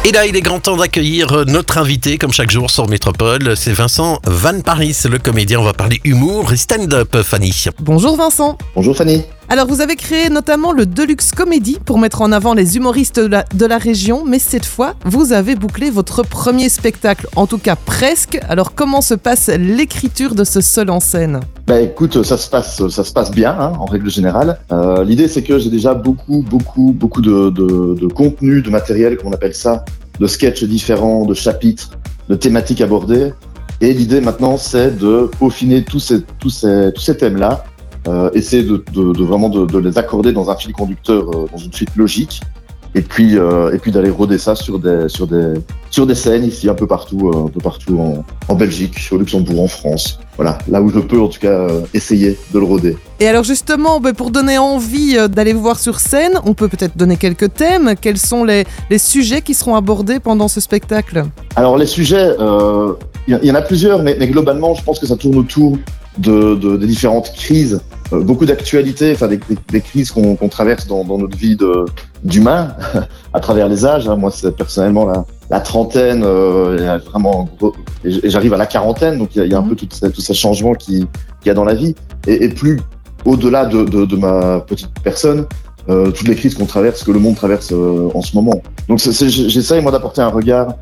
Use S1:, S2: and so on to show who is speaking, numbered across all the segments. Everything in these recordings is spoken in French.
S1: Et là, il est grand temps d'accueillir notre invité, comme chaque jour sur Métropole. C'est Vincent Van Parijs, le comédien. On va parler humour et stand-up, Fanny.
S2: Bonjour Vincent.
S3: Bonjour Fanny.
S2: Alors vous avez créé notamment le Deluxe Comédie pour mettre en avant les humoristes de la région, mais cette fois, vous avez bouclé votre premier spectacle, en tout cas presque. Alors comment se passe l'écriture de ce seul en scène ?
S3: Écoute, ça se passe bien, en règle générale. L'idée, c'est que j'ai déjà beaucoup de contenu, de matériel, comme on appelle ça, de sketchs différents, de chapitres, de thématiques abordées. Et l'idée maintenant, c'est de peaufiner tous ces thèmes-là, essayer de vraiment les accorder dans un fil conducteur, dans une suite logique, et puis d'aller roder ça sur des scènes ici un peu partout en Belgique, au Luxembourg, en France. Voilà, là où je peux en tout cas essayer de le roder.
S2: Et alors justement, pour donner envie d'aller vous voir sur scène, on peut peut-être donner quelques thèmes. Quels sont les sujets qui seront abordés pendant ce spectacle ?
S3: Alors les sujets, il y en a plusieurs, mais globalement, je pense que ça tourne autour de différentes crises, beaucoup d'actualités, enfin des crises qu'on traverse dans notre vie d'humain à travers les âges. Moi, c'est personnellement la trentaine, vraiment, et j'arrive à la quarantaine, donc il y a un peu tous ces changements qu'il y a dans la vie, et plus au-delà de ma petite personne, toutes les crises qu'on traverse, que le monde traverse en ce moment. Donc j'essaye moi d'apporter un regard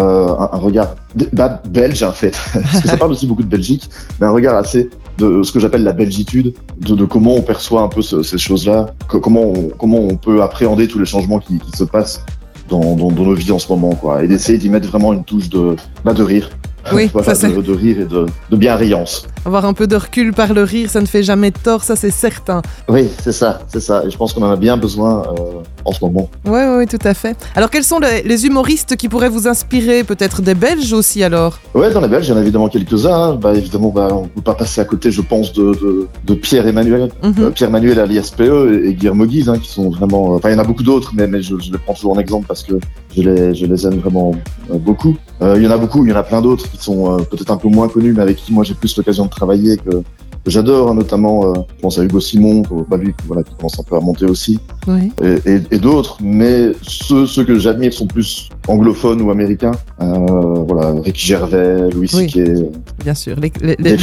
S3: belge en fait, parce que ça parle aussi beaucoup de Belgique, mais un regard assez de ce que j'appelle la belgitude, de comment on perçoit un peu ces choses-là, comment on peut appréhender tous les changements qui se passent dans nos vies en ce moment, quoi, et d'essayer d'y mettre vraiment une touche de rire.
S2: Oui,
S3: voilà,
S2: ça,
S3: de rire et de bienveillance.
S2: Avoir un peu de recul par le rire, ça ne fait jamais tort, ça c'est certain.
S3: Oui, c'est ça. Et je pense qu'on en a bien besoin en ce moment.
S2: Oui, tout à fait. Alors quels sont les humoristes qui pourraient vous inspirer ? Peut-être des Belges aussi alors ?
S3: Ouais, dans les Belges, il y en a évidemment quelques-uns. Évidemment, on ne peut pas passer à côté, je pense, de Pierre-Emmanuel. Pierre-Emmanuel alias PE et Guillermo Guise, qui sont vraiment... il y en a beaucoup d'autres, mais je les prends toujours en exemple parce que je les aime vraiment beaucoup. Il y en a plein d'autres qui sont peut-être un peu moins connus, mais avec qui moi j'ai plus l'occasion de travailler, que j'adore, notamment je pense à Hugo Simon, lui qui commence un peu à monter aussi,
S2: oui.
S3: et d'autres, mais ceux que j'admire sont plus anglophones ou américains, Ricky Gervais, Louis C.K.
S2: Oui, bien sûr, les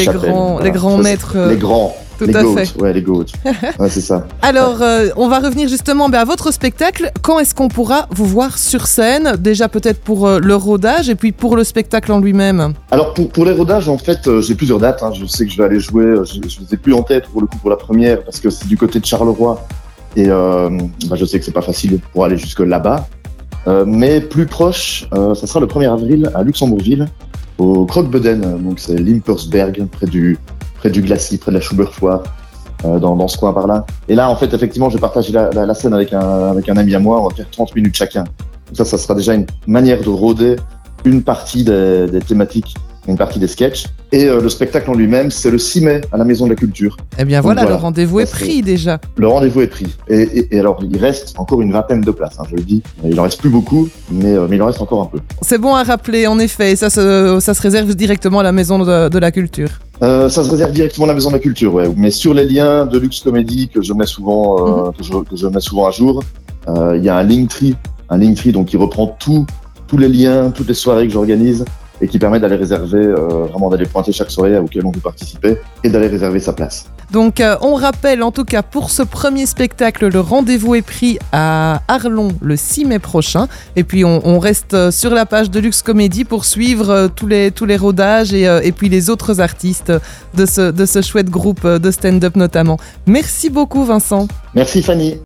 S2: grands maîtres.
S3: Les grands.
S2: Tout
S3: les
S2: à
S3: goats,
S2: fait.
S3: Ouais, les goats. Ouais, c'est ça.
S2: Alors, on va revenir justement à votre spectacle. Quand est-ce qu'on pourra vous voir sur scène ? Déjà peut-être pour le rodage et puis pour le spectacle en lui-même.
S3: Alors pour les rodages, en fait, j'ai plusieurs dates. Je sais que je vais aller jouer. Je les ai plus en tête pour la première parce que c'est du côté de Charleroi et je sais que c'est pas facile pour aller jusque là-bas. Mais plus proche, ça sera le 1er avril à Luxembourgville, au Croque-Beuden. Donc c'est Limpersberg, près du Glacis, près de la Schuberfoire, dans ce coin par là. Et là, en fait, effectivement, je vais partager la scène avec un ami à moi. On va faire 30 minutes chacun. Donc ça sera déjà une manière de roder une partie des thématiques, une partie des sketchs. Et le spectacle en lui-même, c'est le 6 mai à la Maison de la Culture.
S2: Eh bien voilà, le rendez-vous est pris déjà.
S3: Le rendez-vous est pris. Et alors, il reste encore une vingtaine de places, je le dis. Il en reste plus beaucoup, mais il en reste encore un peu.
S2: C'est bon à rappeler, en effet. Ça se réserve directement à la Maison de la Culture.
S3: Ça se réserve directement à la Maison de la Culture, ouais. Mais sur les liens de Deluxe Comédie que je mets souvent, que je mets souvent à jour, il y a un Linktree donc qui reprend tous les liens, toutes les soirées que j'organise et qui permet d'aller réserver, vraiment d'aller pointer chaque soirée auquel on peut participer et d'aller réserver sa place.
S2: Donc on rappelle en tout cas pour ce premier spectacle, le rendez-vous est pris à Arlon le 6 mai prochain. Et puis on reste sur la page de Deluxe Comédie pour suivre tous les rodages et puis les autres artistes de ce chouette groupe de stand-up notamment. Merci beaucoup Vincent.
S3: Merci Fanny.